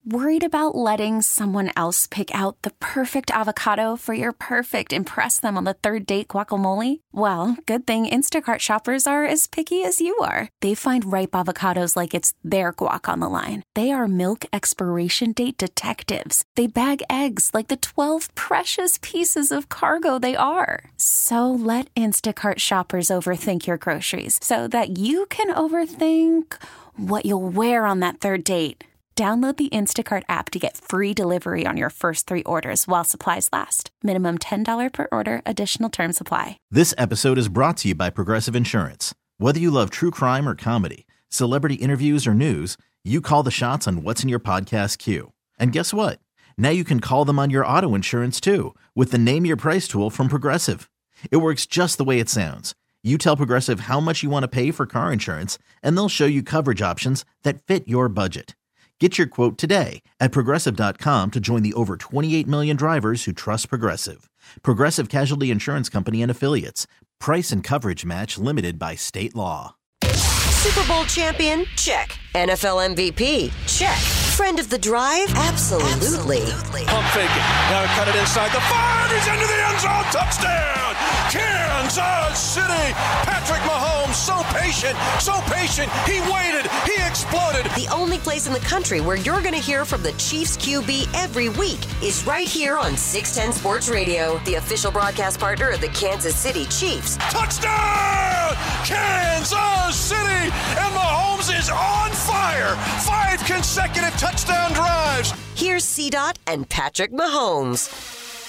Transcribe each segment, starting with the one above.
Worried about letting someone else pick out the perfect avocado for your perfect impress them on the third date guacamole? Well, good thing Instacart shoppers are as picky as you are. They find ripe avocados like it's their guac on the line. They are milk expiration date detectives. They bag eggs like the 12 precious pieces of cargo they are. So let Instacart shoppers overthink your groceries so that you can overthink what you'll wear on that third date. Download the Instacart app to get free delivery on your first 3 orders while supplies last. Minimum $10 per order. Additional terms apply. This episode is brought to you by Progressive Insurance. Whether you love true crime or comedy, celebrity interviews or news, you call the shots on what's in your podcast queue. And guess what? Now you can call them on your auto insurance too with the Name Your Price tool from Progressive. It works just the way it sounds. You tell Progressive how much you want to pay for car insurance, and they'll show you coverage options that fit your budget. Get your quote today at Progressive.com to join the over 28 million drivers who trust Progressive. Progressive Casualty Insurance Company and Affiliates. Price and coverage match limited by state law. Super Bowl champion? Check. NFL MVP? Check. Friend of the drive? Absolutely. Pump faking. Now cut it inside the 5. He's into the end zone. Touchdown! Kansas City! Patrick Mahomes, so patient. He waited. He exploded. The only place in the country where you're going to hear from the Chiefs QB every week is right here on 610 Sports Radio, the official broadcast partner of the Kansas City Chiefs. Touchdown! Kansas City! And Mahomes is on fire. 5 consecutive touchdown drives. Here's CDOT and Patrick Mahomes.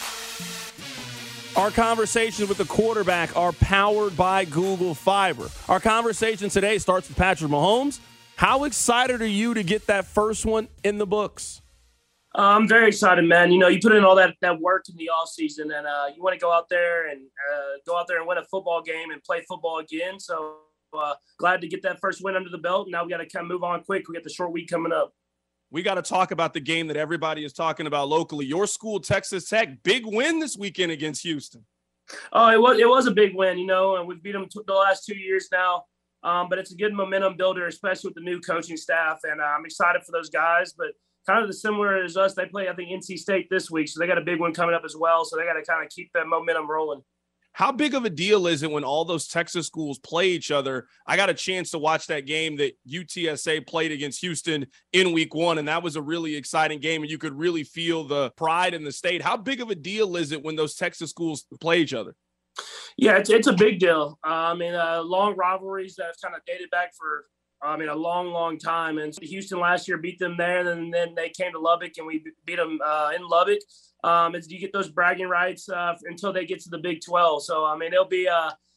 Our conversations with the quarterback are powered by Google Fiber. Our conversation today starts with Patrick Mahomes. How excited are you to get that first one in the books? I'm very excited, man. You know, you put in all that work in the offseason, and you want to go out there and win a football game and play football again. So glad to get that first win under the belt. Now we got to kind of move on quick. We got the short week coming up. We got to talk about the game that everybody is talking about locally. Your school, Texas Tech, big win this weekend against Houston. Oh, it was a big win, you know, and we've beat them the last 2 years now. But it's a good momentum builder, especially with the new coaching staff. And I'm excited for those guys. But kind of the similar as us, they play, I think, NC State this week. So they got a big one coming up as well. So they got to kind of keep that momentum rolling. How big of a deal is it when all those Texas schools play each other? I got a chance to watch that game that UTSA played against Houston in week 1, and that was a really exciting game, and you could really feel the pride in the state. How big of a deal is it when those Texas schools play each other? Yeah, it's a big deal. Long rivalries that have kind of dated back for a long time. And Houston last year beat them there, and then they came to Lubbock, and we beat them in Lubbock. You get those bragging rights until they get to the Big 12. So it'll be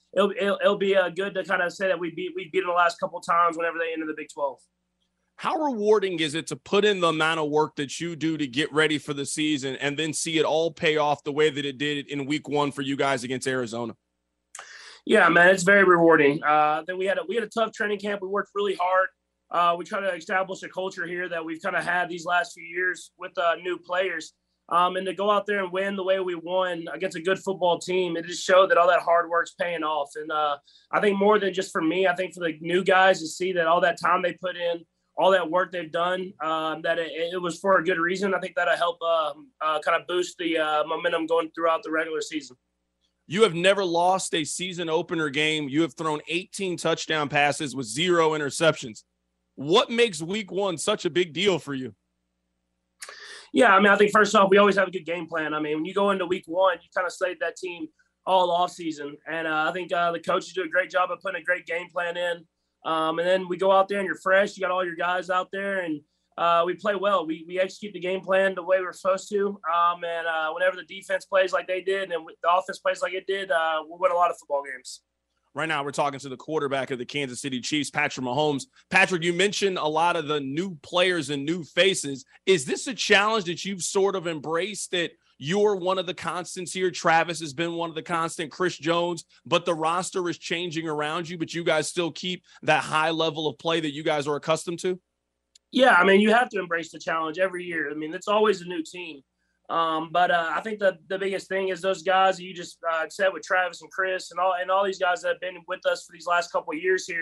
good to kind of say that we beat them the last couple of times whenever they enter the Big 12. How rewarding is it to put in the amount of work that you do to get ready for the season and then see it all pay off the way that it did in week 1 for you guys against Arizona? Yeah, man, it's very rewarding. Then we had a tough training camp. We worked really hard. We try to establish a culture here that we've kind of had these last few years with new players. And to go out there and win the way we won against a good football team, it just showed that all that hard work's paying off. And I think more than just for me, I think for the new guys to see that all that time they put in, all that work they've done, that it was for a good reason. I think that'll help kind of boost the momentum going throughout the regular season. You have never lost a season opener game. You have thrown 18 touchdown passes with 0 interceptions. What makes week 1 such a big deal for you? Yeah, I think first off, we always have a good game plan. When you go into week 1, you kind of studied that team all off season. And I think the coaches do a great job of putting a great game plan in. And then we go out there and you're fresh. You got all your guys out there and we play well. We execute the game plan the way we're supposed to. And whenever the defense plays like they did and the offense plays like it did, we'll win a lot of football games. Right now, we're talking to the quarterback of the Kansas City Chiefs, Patrick Mahomes. Patrick, you mentioned a lot of the new players and new faces. Is this a challenge that you've sort of embraced, that you're one of the constants here? Travis has been one of the constant, Chris Jones, but the roster is changing around you, but you guys still keep that high level of play that you guys are accustomed to? Yeah, you have to embrace the challenge every year. It's always a new team. But I think the biggest thing is those guys that you just said with Travis and Chris and all these guys that have been with us for these last couple of years here.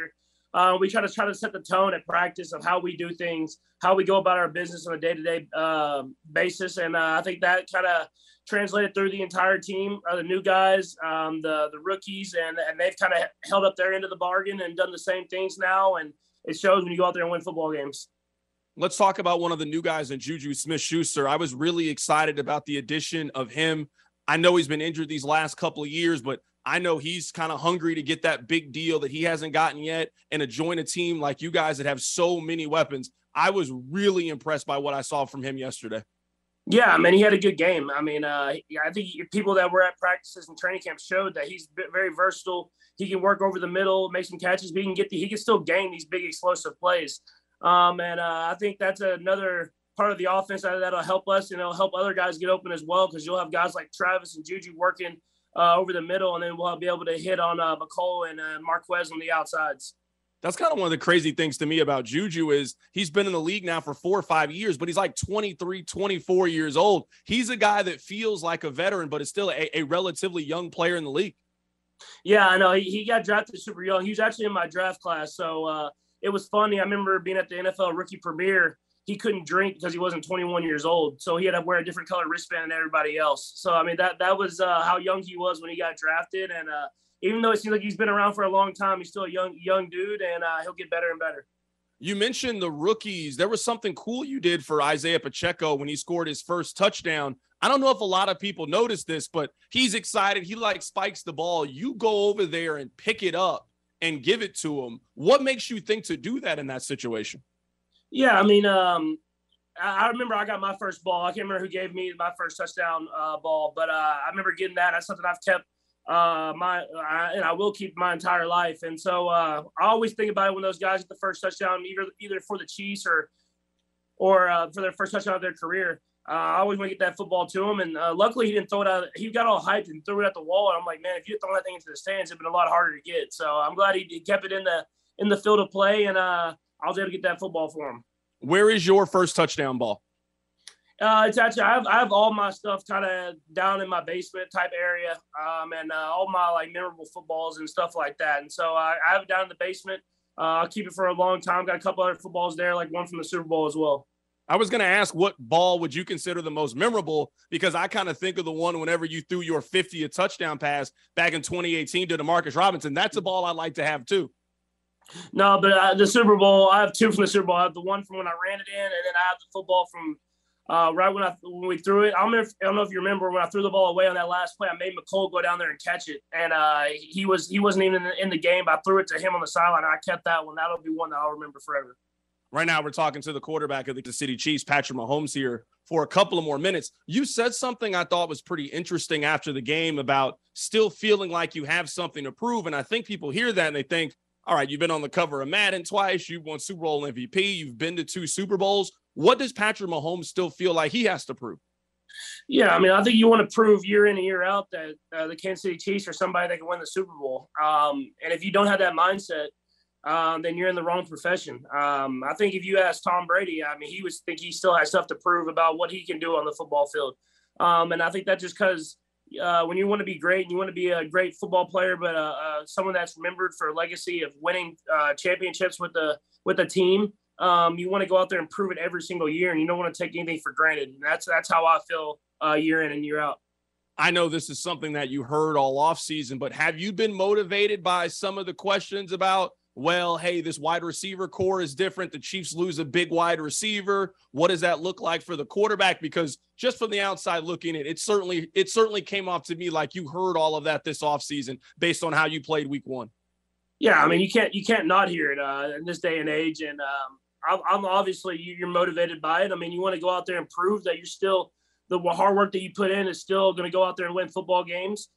We try to set the tone at practice of how we do things, how we go about our business on a day-to-day basis. And I think that kind of translated through the entire team, the new guys, the rookies, and they've kind of held up their end of the bargain and done the same things now. And it shows when you go out there and win football games. Let's talk about one of the new guys in Juju Smith-Schuster. I was really excited about the addition of him. I know he's been injured these last couple of years, but I know he's kind of hungry to get that big deal that he hasn't gotten yet and to join a team like you guys that have so many weapons. I was really impressed by what I saw from him yesterday. Yeah, I mean, he had a good game. I mean, I think people that were at practices and training camp showed that he's very versatile. He can work over the middle, make some catches, but he can still gain these big explosive plays. I think that's another part of the offense that'll help us, and it'll help other guys get open as well, because you'll have guys like Travis and Juju working over the middle, and then we'll be able to hit on McCole and Marquez on the outsides. That's kind of one of the crazy things to me about Juju is he's been in the league now for 4 or 5 years, but he's like 23, 24 years old. He's a guy that feels like a veteran, but is still a relatively young player in the league. Yeah, I know. He got drafted super young. He was actually in my draft class, so it was funny. I remember being at the NFL rookie premiere. He couldn't drink because he wasn't 21 years old. So he had to wear a different color wristband than everybody else. So, I mean, that was how young he was when he got drafted. And even though it seems like he's been around for a long time, he's still a young dude, and he'll get better and better. You mentioned the rookies. There was something cool you did for Isaiah Pacheco when he scored his first touchdown. I don't know if a lot of people noticed this, but he's excited. He spikes the ball. You go over there and pick it up and give it to him. What makes you think to do that in that situation? Yeah, I mean, I remember I got my first ball. I can't remember who gave me my first touchdown ball, but I remember getting that. That's something I've kept and I will keep my entire life. And so I always think about it when those guys get the first touchdown, either for the Chiefs or for their first touchdown of their career. I always want to get that football to him. And luckily he didn't throw it out. He got all hyped and threw it at the wall. And I'm like, man, if you had thrown that thing into the stands, it'd been a lot harder to get. So I'm glad he kept it in the field of play, and I was able to get that football for him. Where is your first touchdown ball? It's actually I have all my stuff kind of down in my basement type area, and all my memorable footballs and stuff like that. And so I have it down in the basement. I'll keep it for a long time. Got a couple other footballs there, like one from the Super Bowl as well. I was going to ask, what ball would you consider the most memorable? Because I kind of think of the one whenever you threw your 50th touchdown pass back in 2018 to DeMarcus Robinson. That's a ball I'd like to have too. No, but the Super Bowl, I have two from the Super Bowl. I have the one from when I ran it in, and then I have the football from right when we threw it. I don't know if you remember when I threw the ball away on that last play. I made McCole go down there and catch it, and he wasn't even in the game. I threw it to him on the sideline, and I kept that one. That'll be one that I'll remember forever. Right now, we're talking to the quarterback of the City Chiefs, Patrick Mahomes, here for a couple of more minutes. You said something I thought was pretty interesting after the game about still feeling like you have something to prove, and I think people hear that and they think, all right, you've been on the cover of Madden twice. You've won Super Bowl MVP. You've been to 2 Super Bowls. What does Patrick Mahomes still feel like he has to prove? Yeah, I mean, I think you want to prove year in and year out that the Kansas City Chiefs are somebody that can win the Super Bowl. And if you don't have that mindset, then you're in the wrong profession. I think if you ask Tom Brady, I mean, he still has stuff to prove about what he can do on the football field. And I think that's just because when you want to be great and you want to be a great football player, but someone that's remembered for a legacy of winning championships with the team, you want to go out there and prove it every single year, and you don't want to take anything for granted. And that's how I feel year in and year out. I know this is something that you heard all offseason, but have you been motivated by some of the questions about, well, hey, this wide receiver core is different. The Chiefs lose a big wide receiver. What does that look like for the quarterback? Because just from the outside looking at it, it certainly came off to me like you heard all of that this offseason based on how you played week 1. Yeah, I mean, you can't not hear it in this day and age. And I'm obviously you're motivated by it. I mean, you want to go out there and prove that you're still the hard work that you put in is still going to go out there and win football games.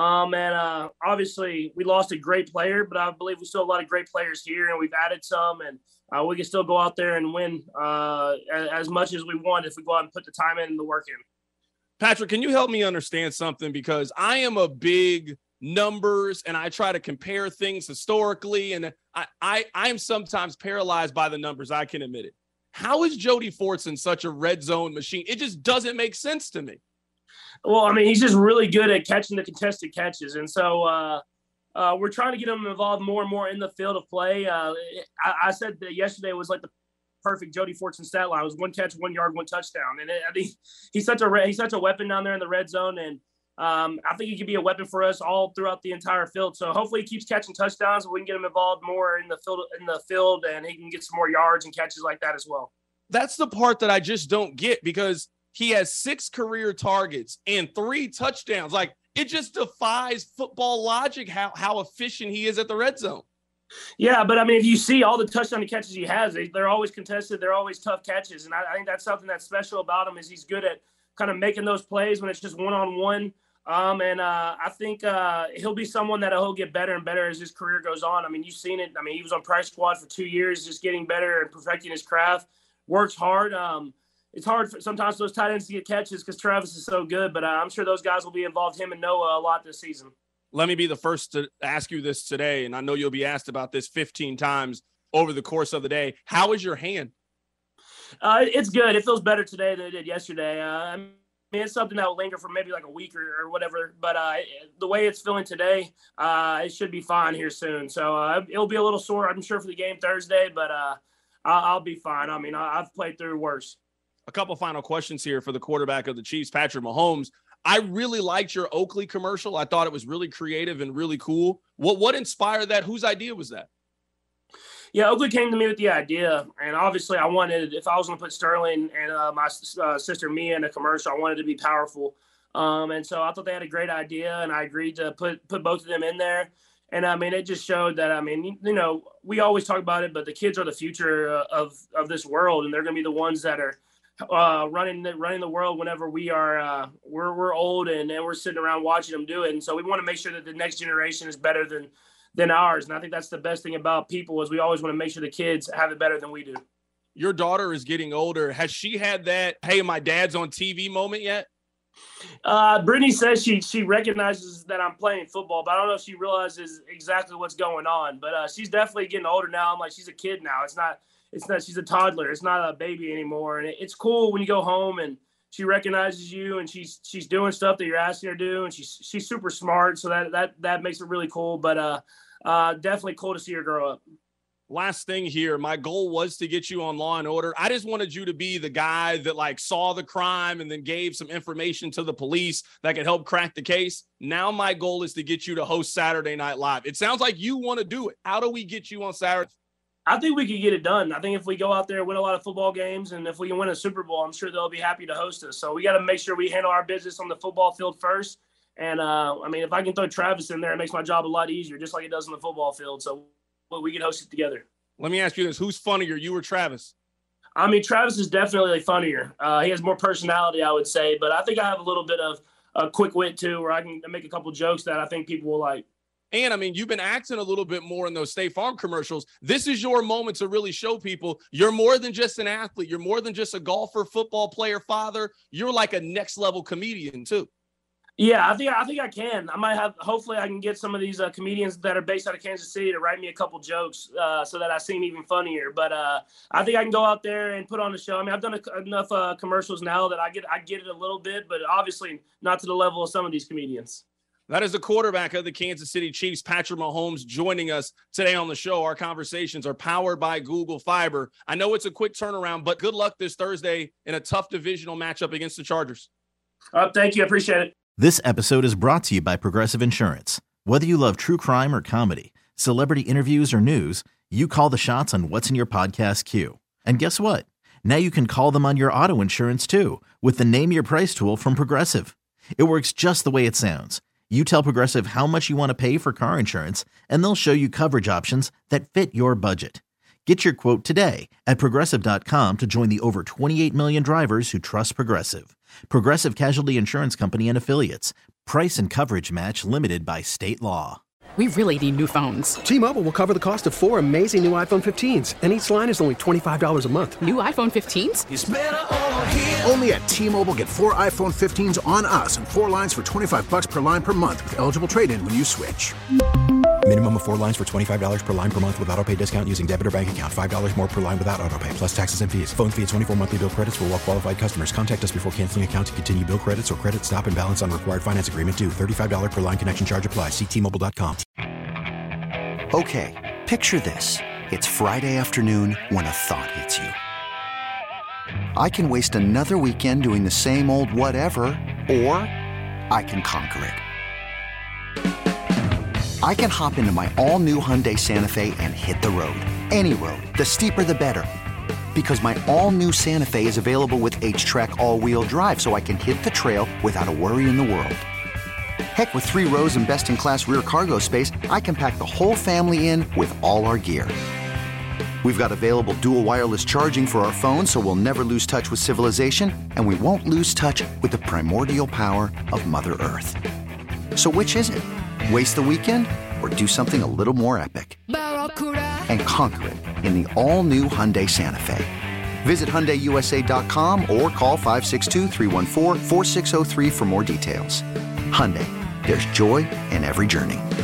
Obviously we lost a great player, but I believe we still have a lot of great players here, and we've added some, and we can still go out there and win as much as we want if we go out and put the time in and the work in. Patrick, can you help me understand something? Because I am a big numbers and I try to compare things historically, and I am sometimes paralyzed by the numbers. I can admit it. How is Jody Fortson such a red zone machine? It just doesn't make sense to me. Well, I mean, he's just really good at catching the contested catches. And so we're trying to get them involved more and more in the field of play. I said that yesterday was like the perfect Jody Fortson stat line. It was 1 catch, 1 yard, 1 touchdown. And I think he's such a weapon down there in the red zone. And I think he could be a weapon for us all throughout the entire field. So hopefully he keeps catching touchdowns. We can get him involved more in the field, and he can get some more yards and catches like that as well. That's the part that I just don't get, because he has 6 career targets and 3 touchdowns. Like, it just defies football logic how efficient he is at the red zone. Yeah, but I mean, if you see all the touchdown catches he has, they're always contested. They're always tough catches. And I think that's something that's special about him, is he's good at kind of making those plays when it's just one-on-one. I think he'll be someone that he'll get better and better as his career goes on. I mean, you've seen it. I mean, he was on practice squad for 2 years, just getting better and perfecting his craft. Works hard. It's hard sometimes for those tight ends to get catches because Travis is so good, but I'm sure those guys will be involved, him and Noah, a lot this season. Let me be the first to ask you this today, and I know you'll be asked about this 15 times over the course of the day. How is your hand? It's good. It feels better today than it did yesterday. I mean, it's something that will linger for maybe like a week or whatever, but the way it's feeling today, it should be fine here soon. So it'll be a little sore, I'm sure, for the game Thursday, but I'll be fine. I mean, I've played through worse. A couple final questions here for the quarterback of the Chiefs, Patrick Mahomes. I really liked your Oakley commercial. I thought it was really creative and really cool. What inspired that? Whose idea was that? Yeah, Oakley came to me with the idea, and obviously I wanted, if I was going to put Sterling and my sister Mia in a commercial, I wanted it to be powerful. And so I thought they had a great idea, and I agreed to put both of them in there. And, I mean, it just showed that, I mean, you know, we always talk about it, but the kids are the future of this world, and they're going to be the ones that are running the world whenever we are we're old and we're sitting around watching them do it. And so we want to make sure that the next generation is better than ours. And I think that's the best thing about people, is we always want to make sure the kids have it better than we do. Your daughter is getting older. Has she had that, hey, my dad's on TV moment yet? Brittany says she recognizes that I'm playing football, but I don't know if she realizes exactly what's going on. But she's definitely getting older now. I'm like, she's a kid now. It's not, she's a toddler. It's not a baby anymore. And it's cool when you go home and she recognizes you and she's doing stuff that you're asking her to do. And she's super smart. So that makes it really cool, but definitely cool to see her grow up. Last thing here, my goal was to get you on Law and Order. I just wanted you to be the guy that like saw the crime and then gave some information to the police that could help crack the case. Now my goal is to get you to host Saturday Night Live. It sounds like you want to do it. How do we get you on Saturday? I think we could get it done. I think if we go out there and win a lot of football games, and if we can win a Super Bowl, I'm sure they'll be happy to host us. So we got to make sure we handle our business on the football field first. And, I mean, if I can throw Travis in there, it makes my job a lot easier, just like it does on the football field. So we can host it together. Let me ask you this. Who's funnier, you or Travis? I mean, Travis is definitely funnier. He has more personality, I would say. But I think I have a little bit of a quick wit, too, where I can make a couple jokes that I think people will like. And, I mean, you've been acting a little bit more in those State Farm commercials. This is your moment to really show people you're more than just an athlete. You're more than just a golfer, football player, father. You're like a next-level comedian, too. Yeah, I think I can. I might have – hopefully I can get some of these comedians that are based out of Kansas City to write me a couple jokes so that I seem even funnier. But I think I can go out there and put on a show. I mean, I've done enough commercials now that I get it a little bit, but obviously not to the level of some of these comedians. That is the quarterback of the Kansas City Chiefs, Patrick Mahomes, joining us today on the show. Our conversations are powered by Google Fiber. I know it's a quick turnaround, but good luck this Thursday in a tough divisional matchup against the Chargers. Thank you. I appreciate it. This episode is brought to you by Progressive Insurance. Whether you love true crime or comedy, celebrity interviews or news, you call the shots on what's in your podcast queue. And guess what? Now you can call them on your auto insurance too with the Name Your Price tool from Progressive. It works just the way it sounds. You tell Progressive how much you want to pay for car insurance, and they'll show you coverage options that fit your budget. Get your quote today at Progressive.com to join the over 28 million drivers who trust Progressive. Progressive Casualty Insurance Company and Affiliates. Price and coverage match limited by state law. We really need new phones. T-Mobile will cover the cost of 4 amazing new iPhone 15s, and each line is only $25 a month. New iPhone 15s? It's better over here. Only at T-Mobile, get 4 iPhone 15s on us and 4 lines for $25 per line per month with eligible trade-in when you switch. Minimum of 4 lines for $25 per line per month with autopay discount using debit or bank account. $5 more per line without autopay, plus taxes and fees. Phone fee at 24 monthly bill credits for well-qualified customers. Contact us before canceling account to continue bill credits or credit stop and balance on required finance agreement due. $35 per line connection charge applies. See T-Mobile.com. Okay, picture this. It's Friday afternoon when a thought hits you. I can waste another weekend doing the same old whatever, or I can conquer it. I can hop into my all-new Hyundai Santa Fe and hit the road. Any road. The steeper, the better. Because my all-new Santa Fe is available with H-Track all-wheel drive, so I can hit the trail without a worry in the world. Heck, with 3 rows and best-in-class rear cargo space, I can pack the whole family in with all our gear. We've got available dual wireless charging for our phones, so we'll never lose touch with civilization, and we won't lose touch with the primordial power of Mother Earth. So which is it? Waste the weekend or do something a little more epic? And conquer it in the all-new Hyundai Santa Fe. Visit HyundaiUSA.com or call 562-314-4603 for more details. Hyundai, there's joy in every journey.